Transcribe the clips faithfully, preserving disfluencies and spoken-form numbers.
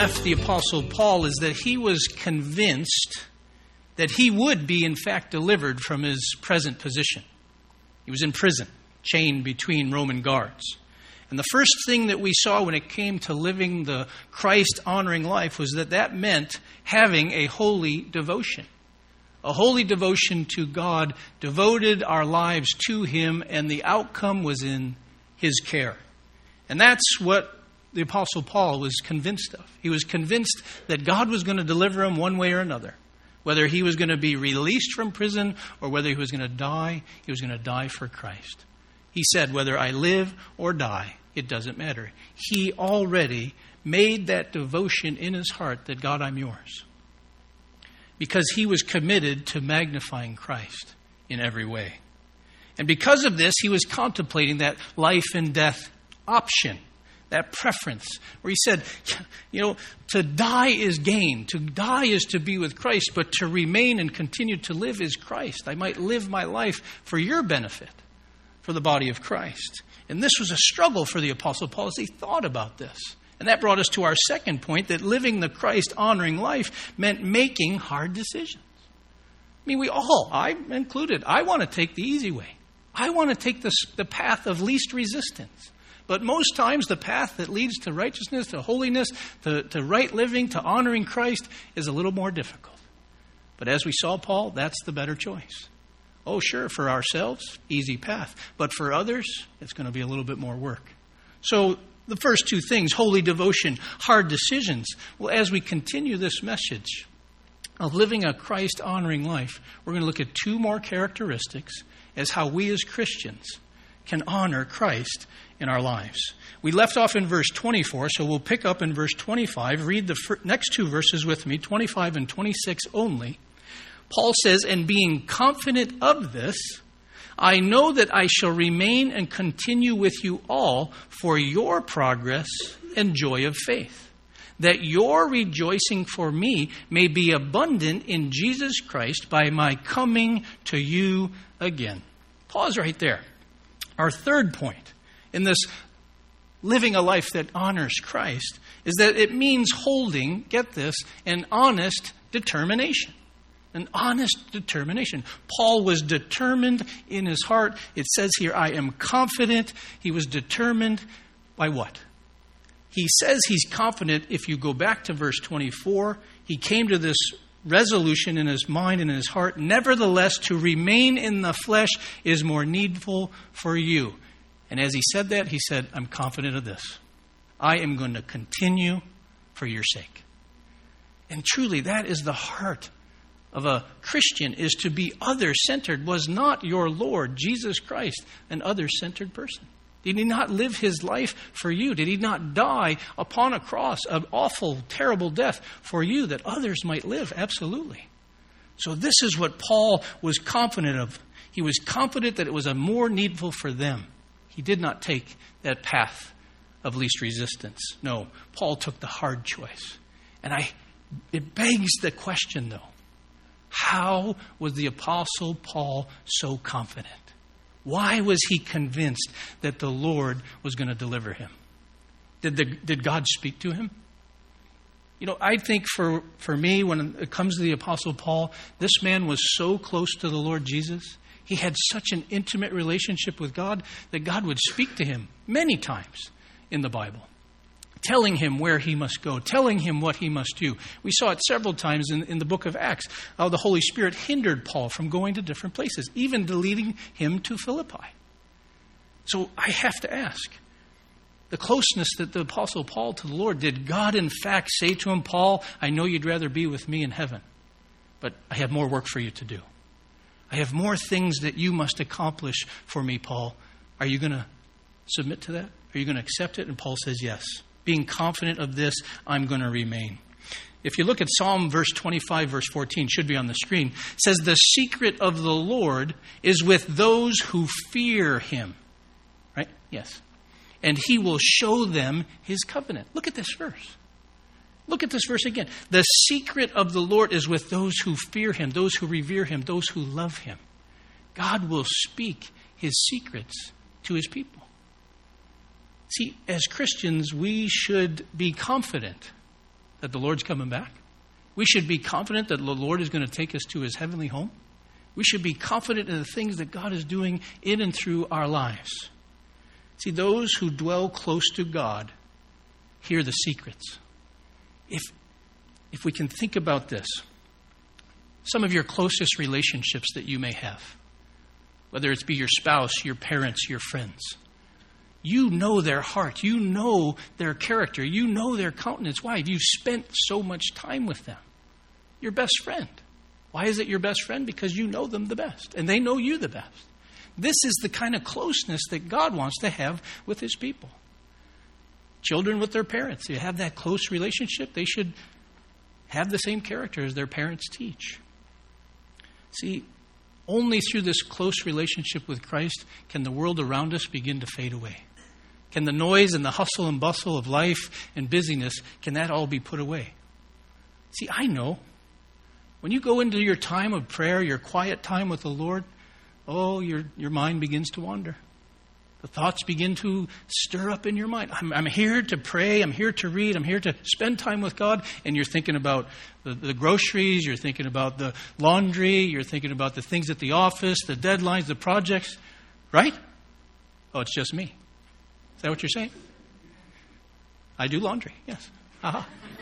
left the Apostle Paul is that he was convinced that he would be, in fact, delivered from his present position. He was in prison, chained between Roman guards. And the first thing that we saw when it came to living the Christ-honoring life was that that meant having a holy devotion. A holy devotion to God, devoted our lives to Him, and the outcome was in His care. And that's what the Apostle Paul was convinced of. He was convinced that God was going to deliver him one way or another. Whether he was going to be released from prison or whether he was going to die, he was going to die for Christ. He said, whether I live or die, it doesn't matter. He already made that devotion in his heart that, God, I'm yours. Because he was committed to magnifying Christ in every way. And because of this, he was contemplating that life and death option, that preference, where he said, you know, to die is gain. To die is to be with Christ, but to remain and continue to live is Christ. I might live my life for your benefit, for the body of Christ. And this was a struggle for the Apostle Paul as he thought about this. And that brought us to our second point, that living the Christ-honoring life meant making hard decisions. I mean, we all, I included, I want to take the easy way. I want to take the, the path of least resistance. But most times the path that leads to righteousness, to holiness, to, to right living, to honoring Christ is a little more difficult. But as we saw, Paul, that's the better choice. Oh, sure, for ourselves, easy path. But for others, it's going to be a little bit more work. So the first two things, holy devotion, hard decisions. Well, as we continue this message of living a Christ-honoring life, we're going to look at two more characteristics as how we as Christians can honor Christ in our lives. We left off in verse twenty-four, so we'll pick up in verse twenty-five. Read the fir- next two verses with me, twenty-five and twenty-six only. Paul says, and being confident of this, I know that I shall remain and continue with you all for your progress and joy of faith, that your rejoicing for me may be abundant in Jesus Christ by my coming to you again. Pause right there. Our third point in this living a life that honors Christ is that it means holding, get this, an honest determination. An honest determination. Paul was determined in his heart. It says here, I am confident. He was determined by what? He says he's confident. If you go back to verse twenty-four, he came to this resolution in his mind and in his heart. Nevertheless, to remain in the flesh is more needful for you. And as he said that, he said, I'm confident of this. I am going to continue for your sake. And truly, that is the heart of a Christian, is to be other-centered. Was not your Lord, Jesus Christ, an other-centered person? Did he not live his life for you? Did he not die upon a cross, an awful, terrible death for you that others might live? Absolutely. So this is what Paul was confident of. He was confident that it was a more needful for them. He did not take that path of least resistance. No, Paul took the hard choice. And I, it begs the question, though, how was the Apostle Paul so confident? Why was he convinced that the Lord was going to deliver him? Did, the, did God speak to him? You know, I think for, for me, when it comes to the Apostle Paul, this man was so close to the Lord Jesus. He had such an intimate relationship with God that God would speak to him many times in the Bible, telling him where he must go, telling him what he must do. We saw it several times in, in the book of Acts, how the Holy Spirit hindered Paul from going to different places, even leading him to Philippi. So I have to ask, the closeness that the Apostle Paul to the Lord, did God in fact say to him, Paul, I know you'd rather be with me in heaven, but I have more work for you to do. I have more things that you must accomplish for me, Paul. Are you going to submit to that? Are you going to accept it? And Paul says, yes. Being confident of this, I'm going to remain. If you look at Psalm verse twenty-five, verse fourteen, should be on the screen, it says, the secret of the Lord is with those who fear him. Right? Yes. And he will show them his covenant. Look at this verse. Look at this verse again. The secret of the Lord is with those who fear him, those who revere him, those who love him. God will speak his secrets to his people. See, as Christians, we should be confident that the Lord's coming back. We should be confident that the Lord is going to take us to his heavenly home. We should be confident in the things that God is doing in and through our lives. See, those who dwell close to God hear the secrets. If, if we can think about this, some of your closest relationships that you may have, whether it's be your spouse, your parents, your friends, you know their heart. You know their character. You know their countenance. Why? You've spent so much time with them. Your best friend. Why is it your best friend? Because you know them the best, and they know you the best. This is the kind of closeness that God wants to have with his people. Children with their parents, they have that close relationship. They should have the same character as their parents teach. See, only through this close relationship with Christ can the world around us begin to fade away. Can the noise and the hustle and bustle of life and busyness, can that all be put away? See, I know. When you go into your time of prayer, your quiet time with the Lord, oh, your, your mind begins to wander. The thoughts begin to stir up in your mind. I'm, I'm here to pray. I'm here to read. I'm here to spend time with God. And you're thinking about the, the groceries. You're thinking about the laundry. You're thinking about the things at the office, the deadlines, the projects. Right? Oh, it's just me. Is that what you're saying? I do laundry. Yes. Aha.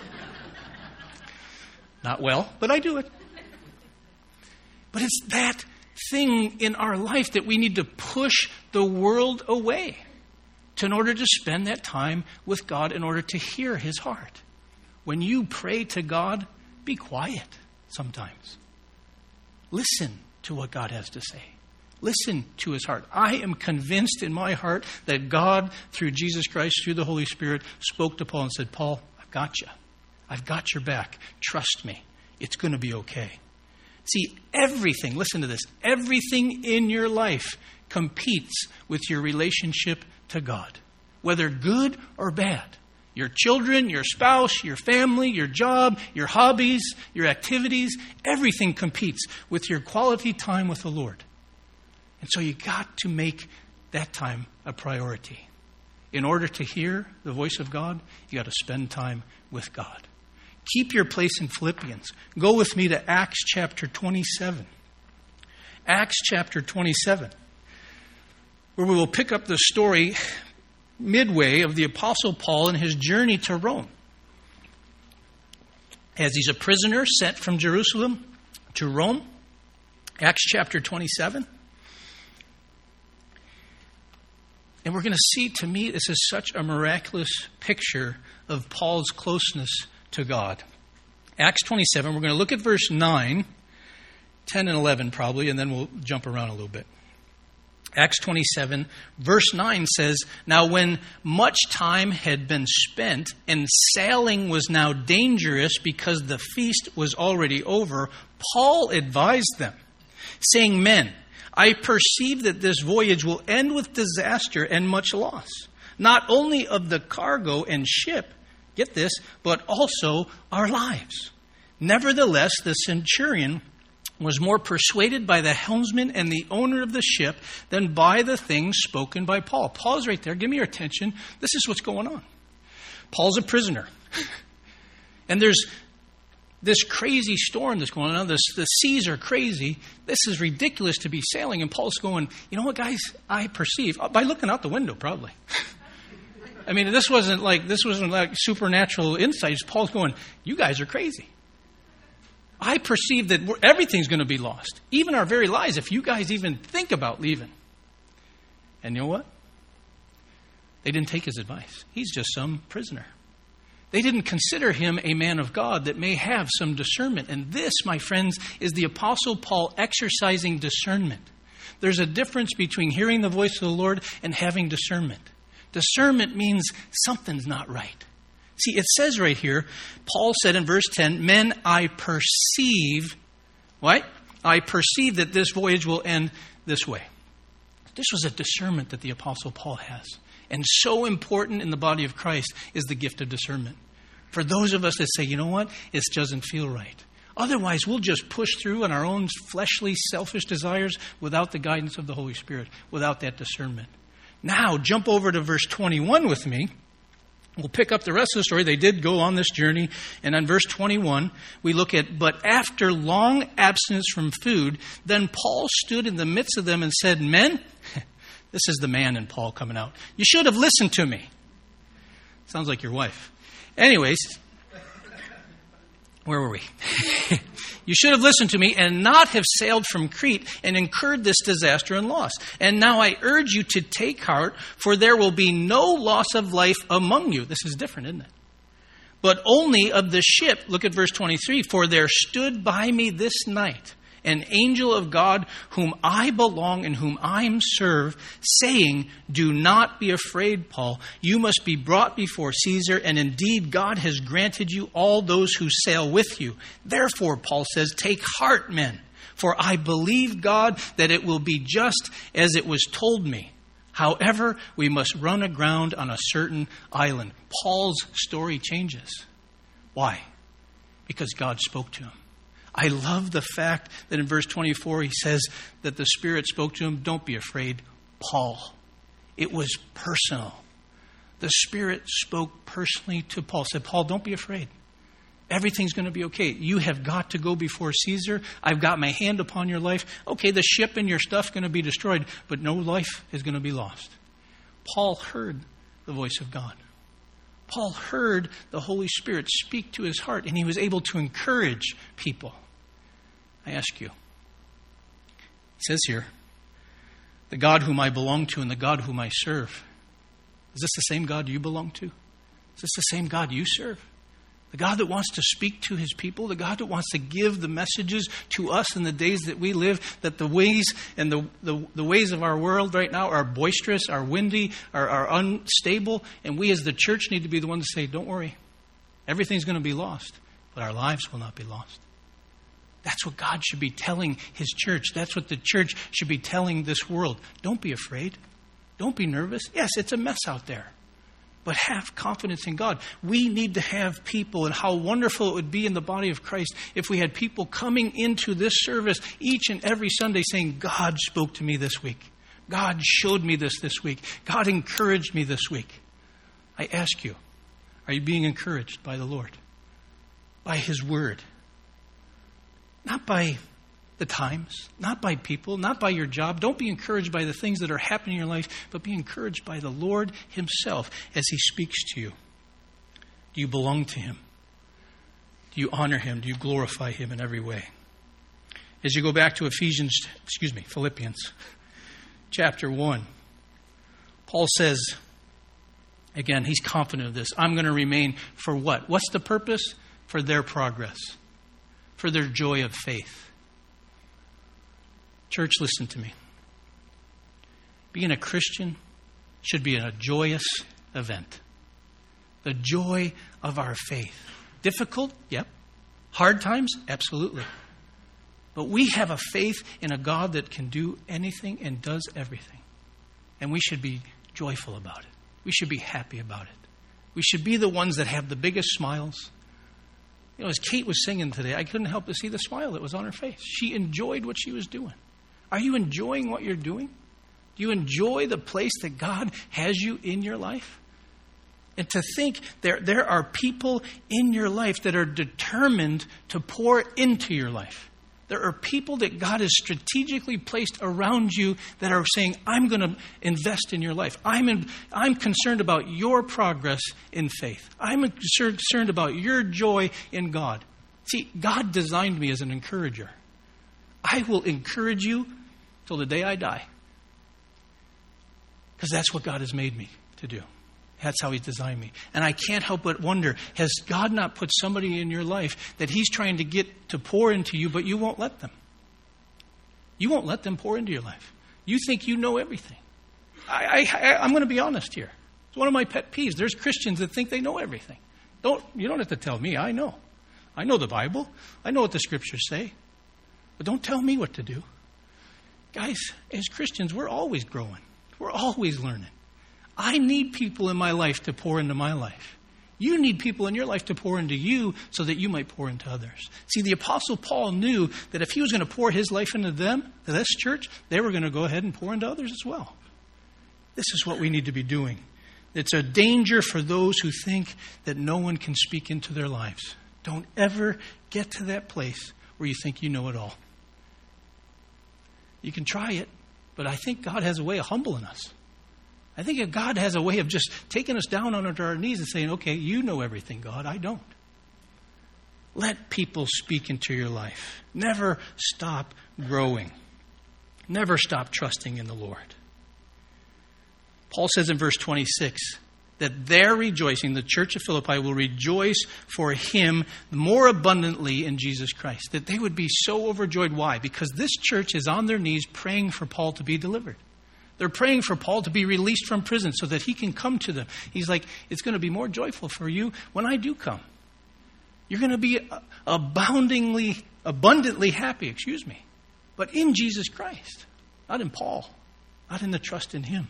Not well, but I do it. But it's that thing in our life that we need to push the world away to in order to spend that time with God, in order to hear his heart. When you pray to God, be quiet sometimes. Listen to what God has to say. Listen to his heart. I am convinced in my heart that God, through Jesus Christ, through the Holy Spirit, spoke to Paul and said, Paul, I've got you. I've got your back. Trust me. It's going to be okay. See, everything, listen to this, everything in your life competes with your relationship to God, whether good or bad. Your children, your spouse, your family, your job, your hobbies, your activities, everything competes with your quality time with the Lord. And so you got to make that time a priority. In order to hear the voice of God, you got to spend time with God. Keep your place in Philippians. Go with me to Acts chapter twenty-seven. Acts chapter twenty-seven, where we will pick up the story midway of the Apostle Paul and his journey to Rome. As he's a prisoner sent from Jerusalem to Rome. Acts chapter twenty-seven. And we're going to see, to me, this is such a miraculous picture of Paul's closeness to God. Acts twenty-seven, we're going to look at verse nine, ten and eleven probably, and then we'll jump around a little bit. Acts twenty-seven, verse nine says, Now when much time had been spent and sailing was now dangerous because the feast was already over, Paul advised them, saying, Men, I perceive that this voyage will end with disaster and much loss, not only of the cargo and ship, get this, but also our lives. Nevertheless, the centurion was more persuaded by the helmsman and the owner of the ship than by the things spoken by Paul. Paul's right there. Give me your attention. This is what's going on. Paul's a prisoner. And there's this crazy storm that's going on. This, the seas are crazy. This is ridiculous to be sailing. And Paul's going, you know what, guys? I perceive, by looking out the window, probably. I mean, this wasn't like this wasn't like supernatural insights. Paul's going, you guys are crazy. I perceive that everything's going to be lost, even our very lives, if you guys even think about leaving. And you know what? They didn't take his advice. He's just some prisoner. They didn't consider him a man of God that may have some discernment. And this, my friends, is the Apostle Paul exercising discernment. There's a difference between hearing the voice of the Lord and having discernment. Discernment means something's not right. See, it says right here, Paul said in verse ten, Men, I perceive, what? I perceive that this voyage will end this way. This was a discernment that the Apostle Paul has. And so important in the body of Christ is the gift of discernment. For those of us that say, you know what, it doesn't feel right. Otherwise, we'll just push through on our own fleshly, selfish desires without the guidance of the Holy Spirit, without that discernment. Now, jump over to verse twenty-one with me. We'll pick up the rest of the story. They did go on this journey. And on verse twenty-one, we look at, but after long abstinence from food, then Paul stood in the midst of them and said, men, this is the man in Paul coming out. You should have listened to me. Sounds like your wife. Anyways, where were we? You should have listened to me and not have sailed from Crete and incurred this disaster and loss. And now I urge you to take heart, for there will be no loss of life among you. This is different, isn't it? But only of the ship. Look at verse twenty-three. For there stood by me this night an angel of God whom I belong and whom I serve, saying, do not be afraid, Paul. You must be brought before Caesar, and indeed God has granted you all those who sail with you. Therefore, Paul says, take heart, men, for I believe God that it will be just as it was told me. However, we must run aground on a certain island. Paul's story changes. Why? Because God spoke to him. I love the fact that in verse twenty-four he says that the Spirit spoke to him, don't be afraid, Paul. It was personal. The Spirit spoke personally to Paul. Said, Paul, don't be afraid. Everything's going to be okay. You have got to go before Caesar. I've got my hand upon your life. Okay, the ship and your stuff going to be destroyed, but no life is going to be lost. Paul heard the voice of God. Paul heard the Holy Spirit speak to his heart, and he was able to encourage people. I ask you, he says here, the God whom I belong to and the God whom I serve. Is this the same God you belong to? Is this the same God you serve? The God that wants to speak to his people, the God that wants to give the messages to us in the days that we live, that the ways and the, the, the ways of our world right now are boisterous, are windy, are, are unstable, and we as the church need to be the ones to say, don't worry, everything's going to be lost, but our lives will not be lost. That's what God should be telling his church. That's what the church should be telling this world. Don't be afraid. Don't be nervous. Yes, it's a mess out there. But have confidence in God. We need to have people, and how wonderful it would be in the body of Christ if we had people coming into this service each and every Sunday saying, God spoke to me this week. God showed me this this week. God encouraged me this week. I ask you, are you being encouraged by the Lord? By his word? Not by the times, not by people, not by your job. Don't be encouraged by the things that are happening in your life, but be encouraged by the Lord himself as he speaks to you. Do you belong to him? Do you honor him? Do you glorify him in every way? As you go back to Ephesians, excuse me, Philippians chapter one, Paul says, again, he's confident of this. I'm going to remain for what? What's the purpose? For their progress, for their joy of faith. Church, listen to me. Being a Christian should be a joyous event. The joy of our faith. Difficult? Yep. Hard times? Absolutely. But we have a faith in a God that can do anything and does everything. And we should be joyful about it. We should be happy about it. We should be the ones that have the biggest smiles. You know, as Kate was singing today, I couldn't help but see the smile that was on her face. She enjoyed what she was doing. Are you enjoying what you're doing? Do you enjoy the place that God has you in your life? And to think there, there are people in your life that are determined to pour into your life. There are people that God has strategically placed around you that are saying, I'm going to invest in your life. I'm in, I'm concerned about your progress in faith. I'm concerned about your joy in God. See, God designed me as an encourager. I will encourage you till the day I die. Because that's what God has made me to do. That's how he's designed me. And I can't help but wonder, has God not put somebody in your life that he's trying to get to pour into you, but you won't let them? You won't let them pour into your life. You think you know everything. I, I, I'm going to be honest here. It's one of my pet peeves. There's Christians that think they know everything. Don't, you don't have to tell me. I know. I know the Bible. I know what the scriptures say. But don't tell me what to do. Guys, as Christians, we're always growing. We're always learning. I need people in my life to pour into my life. You need people in your life to pour into you so that you might pour into others. See, the Apostle Paul knew that if he was going to pour his life into them, to this church, they were going to go ahead and pour into others as well. This is what we need to be doing. It's a danger for those who think that no one can speak into their lives. Don't ever get to that place where you think you know it all. You can try it, but I think God has a way of humbling us. I think if God has a way of just taking us down onto our knees and saying, okay, you know everything, God, I don't. Let people speak into your life. Never stop growing. Never stop trusting in the Lord. Paul says in verse twenty-six that their rejoicing, the church of Philippi, will rejoice for him more abundantly in Jesus Christ. That they would be so overjoyed. Why? Because this church is on their knees praying for Paul to be delivered. They're praying for Paul to be released from prison so that he can come to them. He's like, it's going to be more joyful for you when I do come. You're going to be aboundingly, abundantly happy, excuse me, but in Jesus Christ, not in Paul, not in the trust in him.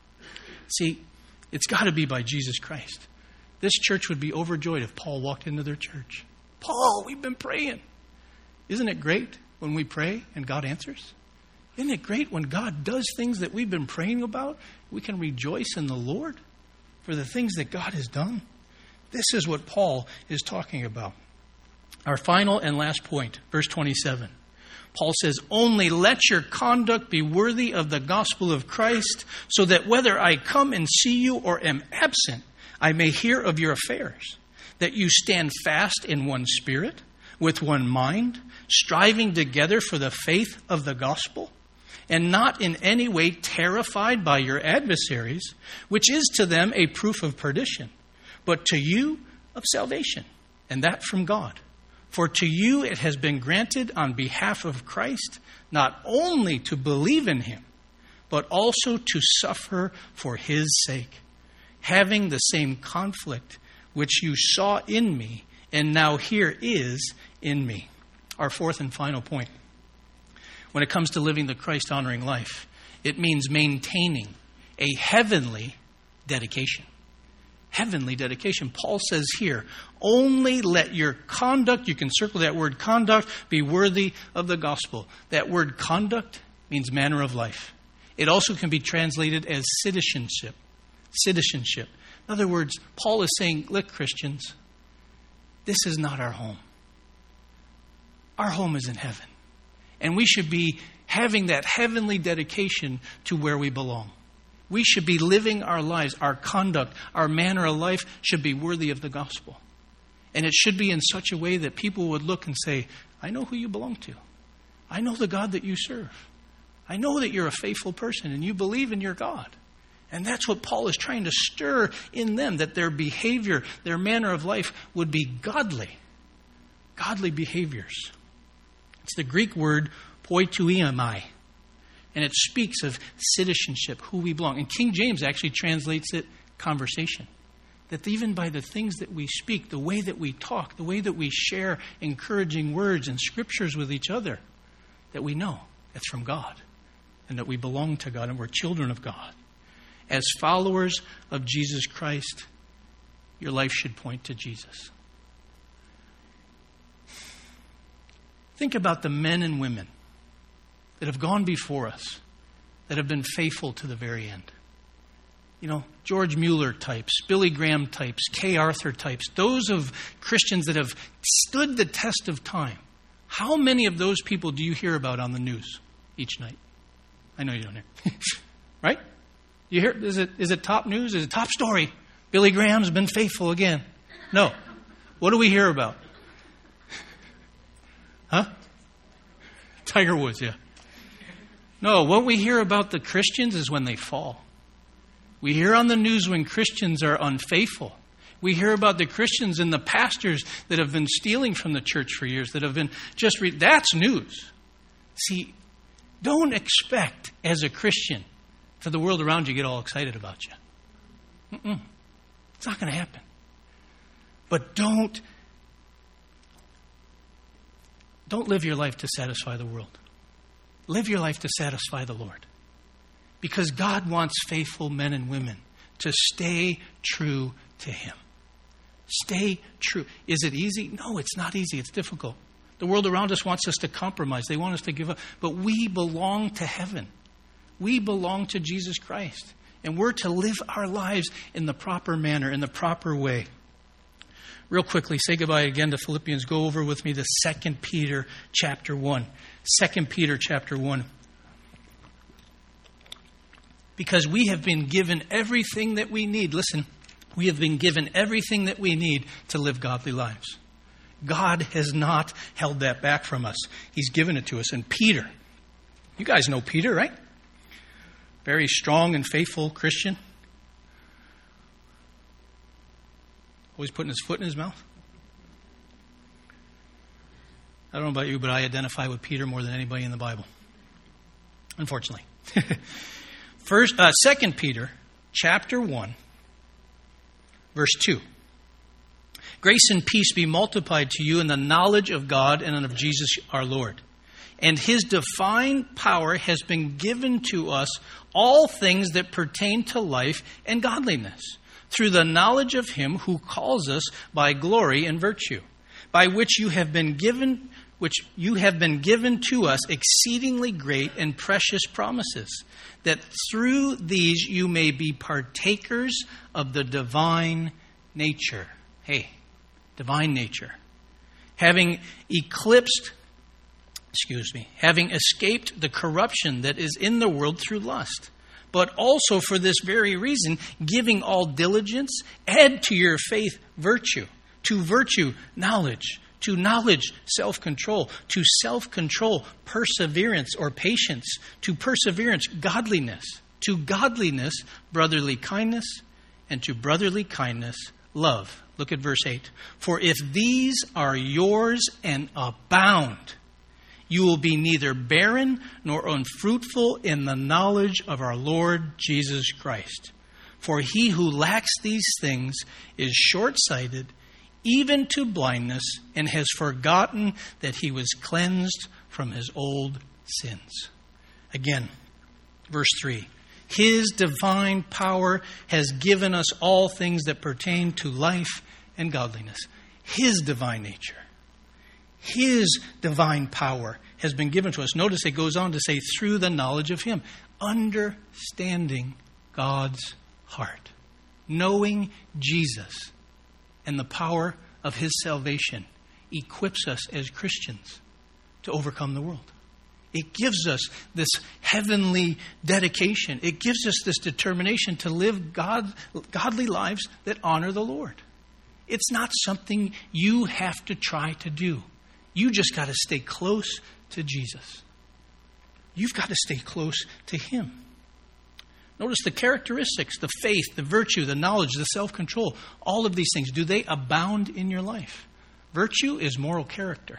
See, it's got to be by Jesus Christ. This church would be overjoyed if Paul walked into their church. Paul, we've been praying. Isn't it great when we pray and God answers? Isn't it great when God does things that we've been praying about? We can rejoice in the Lord for the things that God has done. This is what Paul is talking about. Our final and last point, verse twenty-seven. Paul says, only let your conduct be worthy of the gospel of Christ, so that whether I come and see you or am absent, I may hear of your affairs, that you stand fast in one spirit, with one mind, striving together for the faith of the gospel, and not in any way terrified by your adversaries, which is to them a proof of perdition, but to you of salvation, and that from God. For to you it has been granted on behalf of Christ, not only to believe in him, but also to suffer for his sake, having the same conflict which you saw in me, and now here is in me. Our fourth and final point. When it comes to living the Christ-honoring life, it means maintaining a heavenly dedication. Heavenly dedication. Paul says here, only let your conduct, you can circle that word conduct, be worthy of the gospel. That word conduct means manner of life. It also can be translated as citizenship. Citizenship. In other words, Paul is saying, look, Christians, this is not our home. Our home is in heaven. And we should be having that heavenly dedication to where we belong. We should be living our lives, our conduct, our manner of life should be worthy of the gospel. And it should be in such a way that people would look and say, I know who you belong to. I know the God that you serve. I know that you're a faithful person and you believe in your God. And that's what Paul is trying to stir in them, that their behavior, their manner of life would be godly. Godly behaviors. It's the Greek word poikiomai. And it speaks of citizenship, who we belong. And King James actually translates it conversation. That even by the things that we speak, the way that we talk, the way that we share encouraging words and scriptures with each other, that we know it's from God. And that we belong to God and we're children of God. As followers of Jesus Christ, your life should point to Jesus. Think about the men and women that have gone before us, that have been faithful to the very end. You know, George Mueller types, Billy Graham types, Kay Arthur types, those of Christians that have stood the test of time. How many of those people do you hear about on the news each night? I know you don't hear. Right? You hear, is it, is it top news? Is it top story? Billy Graham's been faithful again. No. What do we hear about? Huh? Tiger Woods, yeah. No, what we hear about the Christians is when they fall. We hear on the news when Christians are unfaithful. We hear about the Christians and the pastors that have been stealing from the church for years, that have been just... Re- that's news. See, don't expect as a Christian for the world around you to get all excited about you. Mm-mm. It's not going to happen. But don't, don't live your life to satisfy the world. Live your life to satisfy the Lord. Because God wants faithful men and women to stay true to Him. Stay true. Is it easy? No, it's not easy. It's difficult. The world around us wants us to compromise. They want us to give up. But we belong to heaven. We belong to Jesus Christ. And we're to live our lives in the proper manner, in the proper way. Real quickly, say goodbye again to Philippians. Go over with me to Second Peter chapter one. Second Peter chapter one. Because we have been given everything that we need. Listen, we have been given everything that we need to live godly lives. God has not held that back from us. He's given it to us. And Peter, you guys know Peter, right? Very strong and faithful Christian. Always putting his foot in his mouth. I don't know about you, but I identify with Peter more than anybody in the Bible. Unfortunately. First, uh, Second Peter, chapter one, verse two. Grace and peace be multiplied to you in the knowledge of God and of Jesus our Lord. And his divine power has been given to us all things that pertain to life and godliness, through the knowledge of him who calls us by glory and virtue, by which you have been given which you have been given to us exceedingly great and precious promises, that through these you may be partakers of the divine nature. Hey, divine nature. Having eclipsed, excuse me, having escaped the corruption that is in the world through lust. But also for this very reason, giving all diligence, add to your faith virtue, to virtue knowledge, to knowledge self-control, to self-control perseverance or patience, to perseverance godliness, to godliness brotherly kindness, and to brotherly kindness love. Look at verse eight. For if these are yours and abound, you will be neither barren nor unfruitful in the knowledge of our Lord Jesus Christ. For he who lacks these things is short-sighted, even to blindness, and has forgotten that he was cleansed from his old sins. Again, verse three. His divine power has given us all things that pertain to life and godliness. His divine nature. His divine power has been given to us. Notice it goes on to say, through the knowledge of him. Understanding God's heart. Knowing Jesus and the power of his salvation equips us as Christians to overcome the world. It gives us this heavenly dedication. It gives us this determination to live God, godly lives that honor the Lord. It's not something you have to try to do. You just got to stay close to Jesus. You've got to stay close to him. Notice the characteristics, the faith, the virtue, the knowledge, the self-control, all of these things. Do they abound in your life? Virtue is moral character.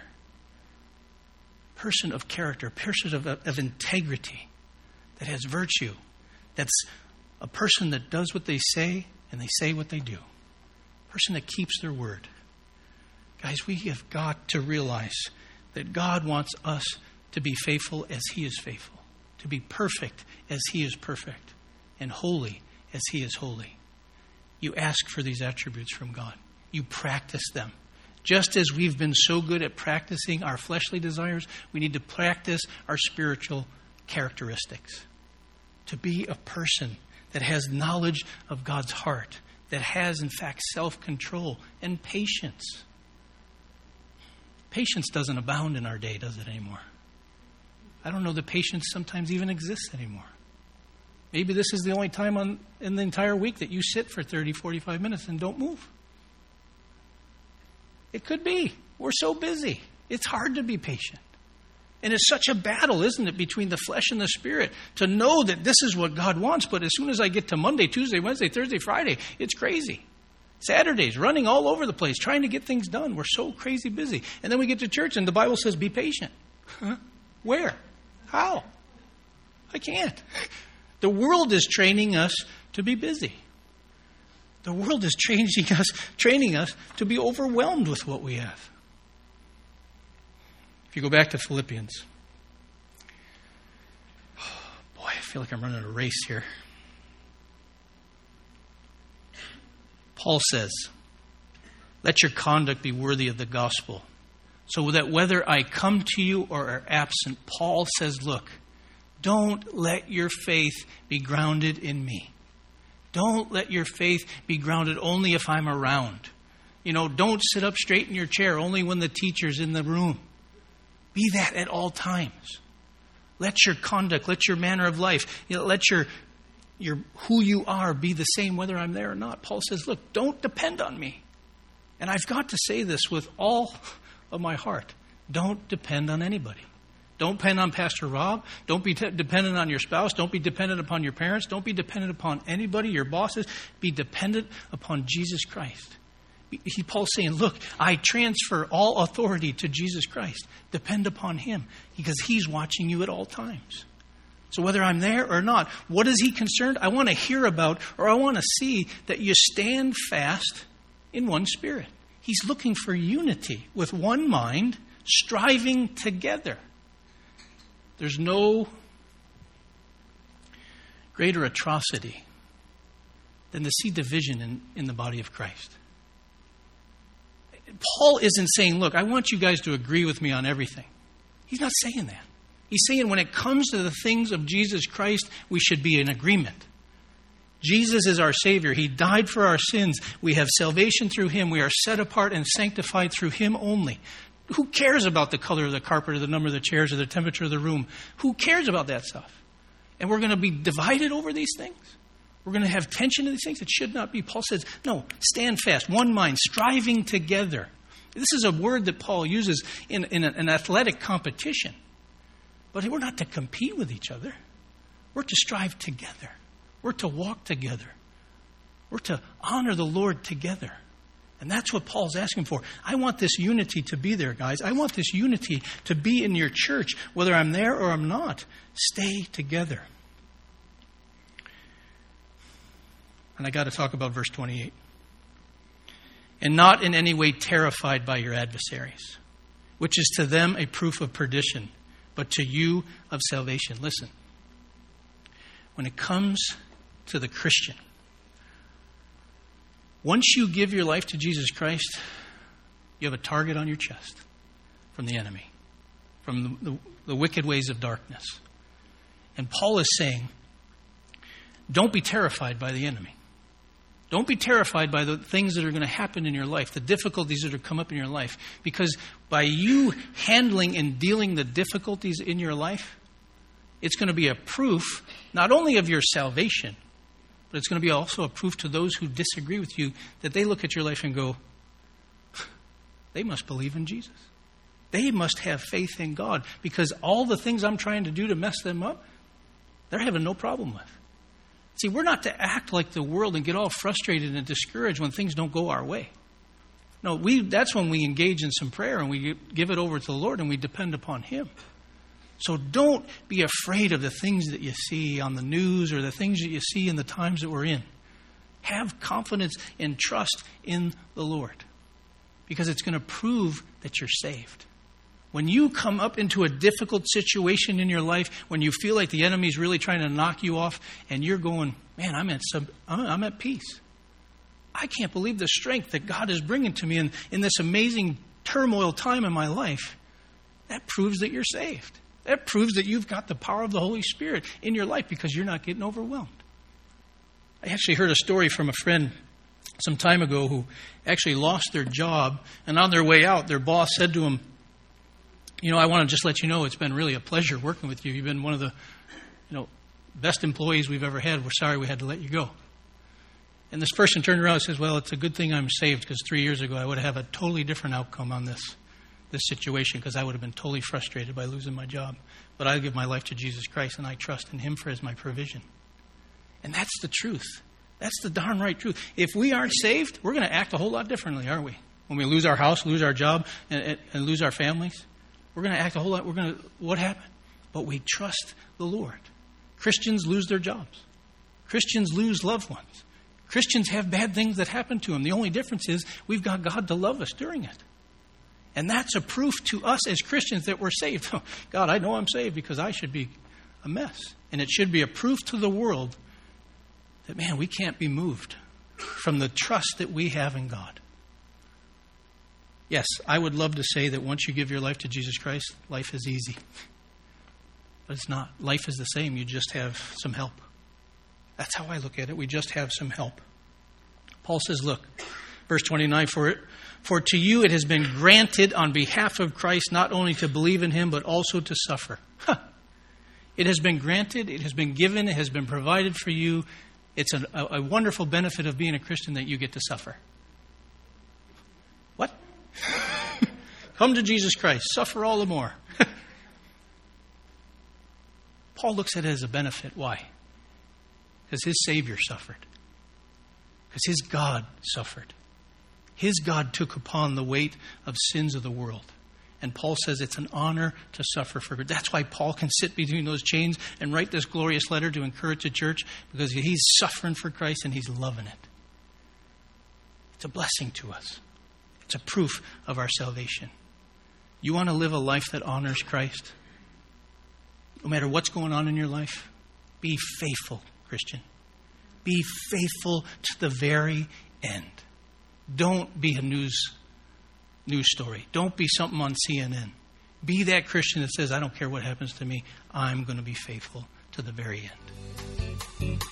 Person of character, person of, of integrity that has virtue. That's a person that does what they say and they say what they do. A person that keeps their word. Guys, we have got to realize that God wants us to be faithful as he is faithful, to be perfect as he is perfect, and holy as he is holy. You ask for these attributes from God. You practice them. Just as we've been so good at practicing our fleshly desires, we need to practice our spiritual characteristics. To be a person that has knowledge of God's heart, that has, in fact, self-control and patience. Patience doesn't abound in our day, does it, anymore? I don't know that patience sometimes even exists anymore. Maybe this is the only time on, in the entire week that you sit for thirty, forty-five minutes and don't move. It could be. We're so busy. It's hard to be patient. And it's such a battle, isn't it, between the flesh and the spirit to know that this is what God wants. But as soon as I get to Monday, Tuesday, Wednesday, Thursday, Friday, it's crazy. Saturdays, running all over the place, trying to get things done. We're so crazy busy. And then we get to church and the Bible says, be patient. Huh? Where? How? I can't. The world is training us to be busy. The world is training us, training us to be overwhelmed with what we have. If you go back to Philippians. Oh, boy, I feel like I'm running a race here. Paul says, let your conduct be worthy of the gospel, so that whether I come to you or are absent, Paul says, look, don't let your faith be grounded in me. Don't let your faith be grounded only if I'm around. You know, don't sit up straight in your chair only when the teacher's in the room. Be that at all times. Let your conduct, let your manner of life, you know, let your, your who you are be the same whether I'm there or not. Paul says, look, don't depend on me. And I've got to say this with all of my heart. Don't depend on anybody. Don't depend on Pastor Rob. Don't be t- dependent on your spouse. Don't be dependent upon your parents. Don't be dependent upon anybody, your bosses. Be dependent upon Jesus Christ. He, Paul's saying, look, I transfer all authority to Jesus Christ. Depend upon him because he's watching you at all times. So whether I'm there or not, what is he concerned? I want to hear about, or I want to see that you stand fast in one spirit. He's looking for unity with one mind, striving together. There's no greater atrocity than to see division in, in the body of Christ. Paul isn't saying, look, I want you guys to agree with me on everything. He's not saying that. He's saying when it comes to the things of Jesus Christ, we should be in agreement. Jesus is our Savior. He died for our sins. We have salvation through him. We are set apart and sanctified through him only. Who cares about the color of the carpet or the number of the chairs or the temperature of the room? Who cares about that stuff? And we're going to be divided over these things? We're going to have tension in these things? It should not be. Paul says, no, stand fast, one mind, striving together. This is a word that Paul uses in, in an athletic competition. But we're not to compete with each other. We're to strive together. We're to walk together. We're to honor the Lord together. And that's what Paul's asking for. I want this unity to be there, guys. I want this unity to be in your church, whether I'm there or I'm not. Stay together. And I got to talk about verse twenty-eight. And not in any way terrified by your adversaries, which is to them a proof of perdition, but to you of salvation. Listen, when it comes to the Christian, once you give your life to Jesus Christ, you have a target on your chest from the enemy, from the, the, the wicked ways of darkness. And Paul is saying, don't be terrified by the enemy. Don't be terrified by the things that are going to happen in your life, the difficulties that are come up in your life. Because by you handling and dealing the difficulties in your life, it's going to be a proof not only of your salvation, but it's going to be also a proof to those who disagree with you that they look at your life and go, they must believe in Jesus. They must have faith in God because all the things I'm trying to do to mess them up, they're having no problem with. See, we're not to act like the world and get all frustrated and discouraged when things don't go our way. No, we that's when we engage in some prayer and we give it over to the Lord and we depend upon him. So don't be afraid of the things that you see on the news or the things that you see in the times that we're in. Have confidence and trust in the Lord because it's going to prove that you're saved. When you come up into a difficult situation in your life, when you feel like the enemy's really trying to knock you off and you're going, man, I'm at, sub, I'm at peace. I can't believe the strength that God is bringing to me in, in this amazing turmoil time in my life. That proves that you're saved. That proves that you've got the power of the Holy Spirit in your life because you're not getting overwhelmed. I actually heard a story from a friend some time ago who actually lost their job. And on their way out, their boss said to him, you know, I want to just let you know it's been really a pleasure working with you. You've been one of the, you know, best employees we've ever had. We're sorry we had to let you go. And this person turned around and says, well, it's a good thing I'm saved because three years ago I would have a totally different outcome on this, this situation because I would have been totally frustrated by losing my job. But I give my life to Jesus Christ and I trust in him for as my provision. And that's the truth. That's the darn right truth. If we aren't saved, we're going to act a whole lot differently, aren't we? When we lose our house, lose our job, and, and, and lose our families. We're going to act a whole lot. We're going to, what happened? But we trust the Lord. Christians lose their jobs. Christians lose loved ones. Christians have bad things that happen to them. The only difference is we've got God to love us during it. And that's a proof to us as Christians that we're saved. God, I know I'm saved because I should be a mess. And it should be a proof to the world that, man, we can't be moved from the trust that we have in God. Yes, I would love to say that once you give your life to Jesus Christ, life is easy. But it's not. Life is the same. You just have some help. That's how I look at it. We just have some help. Paul says, look, verse twenty-nine, for, for to you it has been granted on behalf of Christ not only to believe in him, but also to suffer. Huh. It has been granted, it has been given, it has been provided for you. It's a, a, a wonderful benefit of being a Christian that you get to suffer. What? Come to Jesus Christ, suffer all the more. Paul looks at it as a benefit. Why? Because his Savior suffered. Because his God suffered. His God took upon the weight of sins of the world. And Paul says it's an honor to suffer for God. That's why Paul can sit between those chains and write this glorious letter to encourage the church, because he's suffering for Christ and he's loving it. It's a blessing to us. It's a proof of our salvation. You want to live a life that honors Christ? No matter what's going on in your life, be faithful, Christian. Be faithful to the very end. Don't be a news news story. Don't be something on C N N. Be that Christian that says, I don't care what happens to me. I'm going to be faithful to the very end.